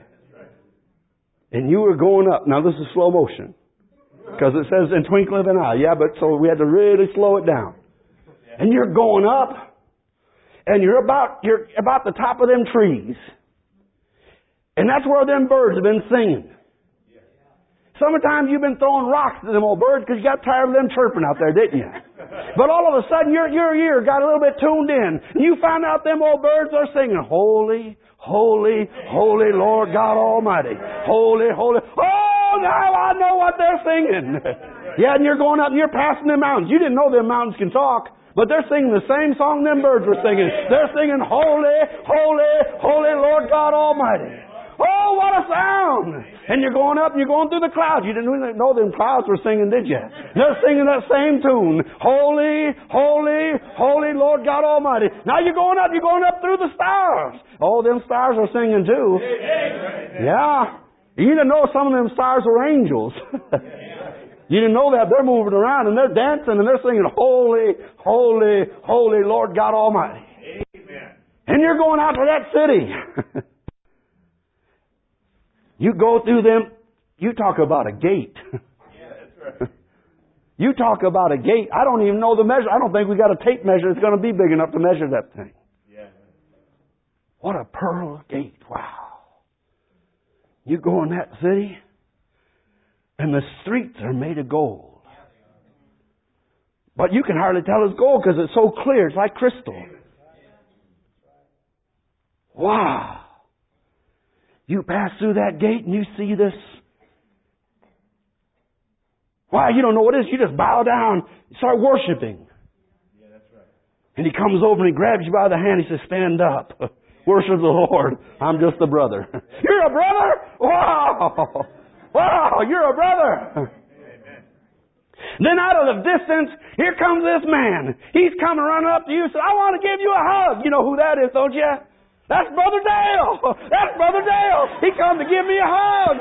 And you were going up. Now this is slow motion. Because it says in twinkling of an eye. Yeah, but so we had to really slow it down. And you're going up. And you're about, you're about the top of them trees. And that's where them birds have been singing. Sometimes you've been throwing rocks at them old birds because you got tired of them chirping out there, didn't you? But all of a sudden your, your ear got a little bit tuned in. And you found out them old birds are singing, "Holy, holy, holy Lord God Almighty. Holy, holy." Oh, now I know what they're singing. Yeah, and you're going up and you're passing them mountains. You didn't know them mountains can talk. But they're singing the same song them birds were singing. They're singing, "Holy, holy, holy Lord God Almighty." Oh, what a sound! And you're going up and you're going through the clouds. You didn't know them clouds were singing, did you? They're singing that same tune. "Holy, holy, holy Lord God Almighty." Now you're going up, you're going up through the stars. Oh, them stars are singing too. Yeah. You didn't know some of them stars were angels. You didn't know that. They're moving around and they're dancing and they're singing, "Holy, holy, holy Lord God Almighty." Amen. And you're going out to that city. You go through them, you talk about a gate. Yeah, that's right. You talk about a gate. I don't even know the measure. I don't think we got a tape measure that's going to be big enough to measure that thing. Yeah. What a pearl gate. Wow. You go in that city, and the streets are made of gold. But you can hardly tell it's gold because it's so clear. It's like crystal. Wow. You pass through that gate and you see this. Wow, you don't know what it is. You just bow down, you start worshiping. Yeah, that's right. And he comes over and he grabs you by the hand. He says, "Stand up. Worship the Lord. I'm just a brother." "You're a brother? Wow. Wow, you're a brother." Amen. Then out of the distance, here comes this man. He's coming running up to you and says, "I want to give you a hug." You know who that is, don't you? That's Brother Dale. That's Brother Dale. He come to give me a hug.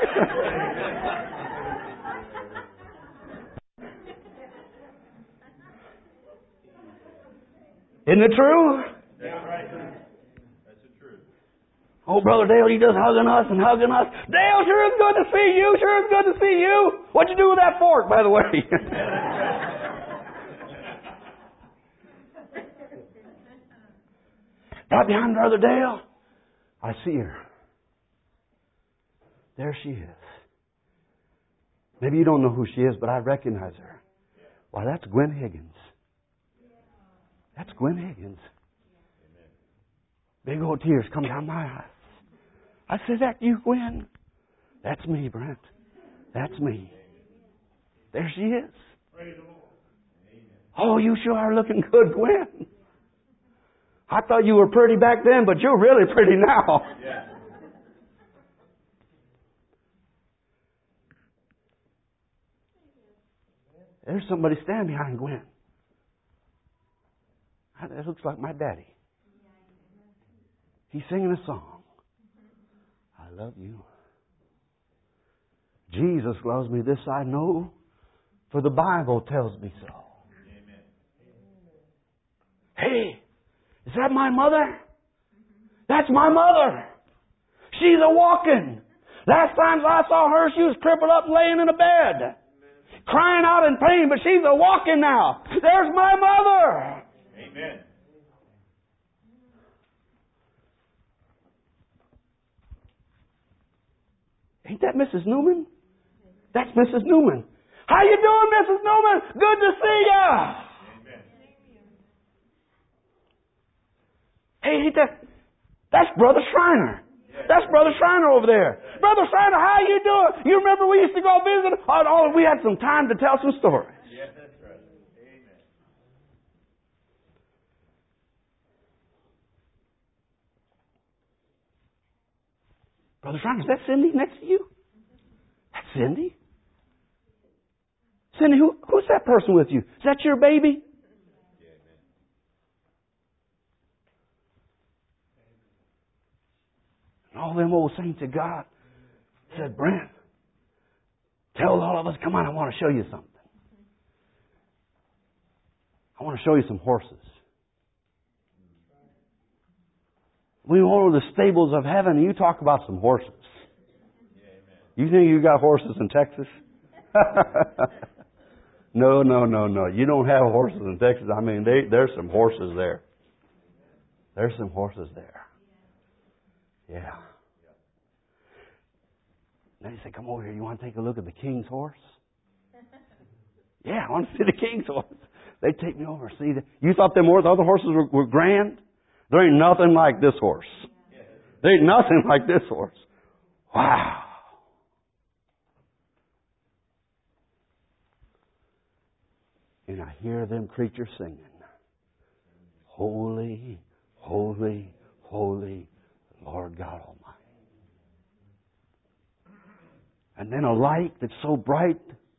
Isn't it true? That's right. That's the truth. Oh, Brother Dale, he just hugging us and hugging us. "Dale, sure is good to see you. Sure is good to see you. What'd you do with that fork, by the way?" Right behind Brother Dale, I see her. There she is. Maybe you don't know who she is, but I recognize her. Why, that's Gwen Higgins. That's Gwen Higgins. Big old tears come down my eyes. I said, "That you, Gwen?" "That's me, Brent. That's me." There she is. Oh, you sure are looking good, Gwen. I thought you were pretty back then, but you're really pretty now. Yeah. There's somebody standing behind Gwen. That looks like my daddy. He's singing a song. I love you. Jesus loves me, this I know, for the Bible tells me so. Amen. Hey, is that my mother? That's my mother. She's a walking. Last time I saw her, she was crippled up laying in a bed, crying out in pain, but she's a walking now. There's my mother. Amen. Ain't that Missus Newman? That's Missus Newman. How you doing, Missus Newman? Good to see ya. Amen. Hey, ain't that, that's Brother Schreiner. That's Brother Schreiner over there. Brother Schreiner, how you doing? You remember we used to go visit? Oh, oh, we had some time to tell some stories. Yeah, that's right. Amen. Brother Schreiner, is that Cindy next to you? That's Cindy. Cindy, who, who's that person with you? Is that your baby? And all them old saints of God said, Brent, tell all of us, come on, I want to show you something. I want to show you some horses. We go to the stables of heaven and you talk about some horses. You think you got horses in Texas? No, no, no, no. You don't have horses in Texas. I mean, they, there's some horses there. There's some horses there. Yeah. Then he said, come over here. You want to take a look at the king's horse? Yeah, I want to see the king's horse. They take me over. See, the, you thought them other horses were, were grand? There ain't nothing like this horse. There ain't nothing like this horse. Wow. And I hear them creatures singing, holy, holy, holy, Lord God Almighty. And then a light that's so bright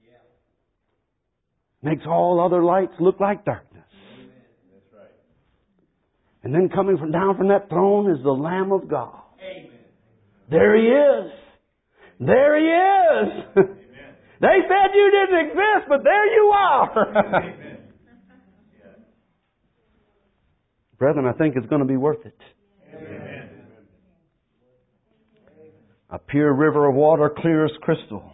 makes all other lights look like darkness. That's right. And then coming from down from that throne is the Lamb of God. Amen. There He is. There He is. Amen. They said you didn't exist, but there you are. Amen. Yeah. Brethren, I think it's going to be worth it. Amen. A pure river of water, clear as crystal.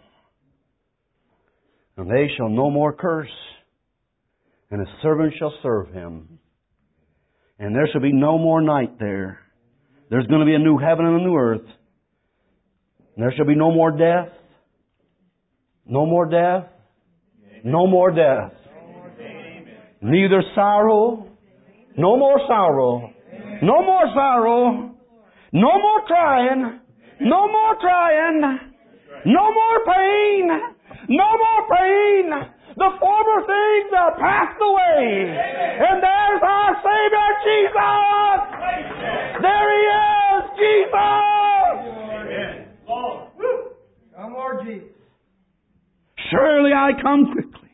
And they shall no more curse, and His servant shall serve Him. And there shall be no more night there. There's going to be a new heaven and a new earth. And there shall be no more death. No more death. No more death. Neither sorrow. No more sorrow. No more sorrow. No more crying. No more crying. No more pain. No more pain. The former things are passed away. And there's our Savior Jesus. There He is, Jesus. Amen. Lord. Come, Lord Jesus. Surely I come quickly.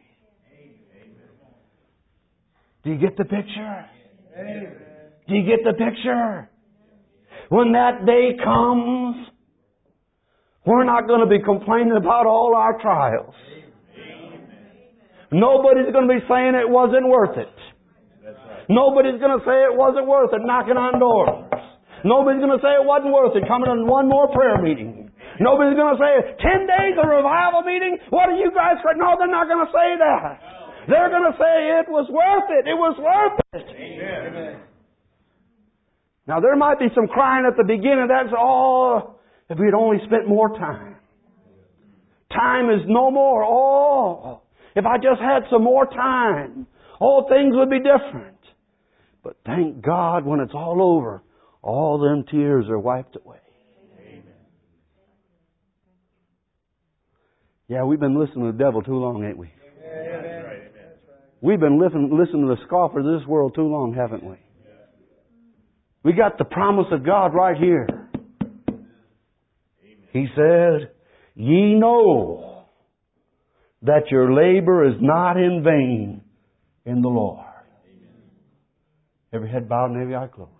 Do you get the picture? Amen. Do you get the picture? When that day comes, we're not going to be complaining about all our trials. Nobody's going to be saying it wasn't worth it. Nobody's going to say it wasn't worth it knocking on doors. Nobody's going to say it wasn't worth it coming on one more prayer meeting. Nobody's going to say, ten days of revival meeting? What are you guys saying? No, they're not going to say that. They're going to say it was worth it. It was worth it. Amen. Now, there might be some crying at the beginning. That's all. If we'd only spent more time. Time is no more. Oh, if I just had some more time, all things would be different. But thank God when it's all over, all them tears are wiped away. Yeah, we've been listening to the devil too long, ain't we? That's right. Amen. We've been listening, listening to the scoffers of this world too long, haven't we? We got the promise of God right here. He said, ye know that your labor is not in vain in the Lord. Every head bowed and every eye closed.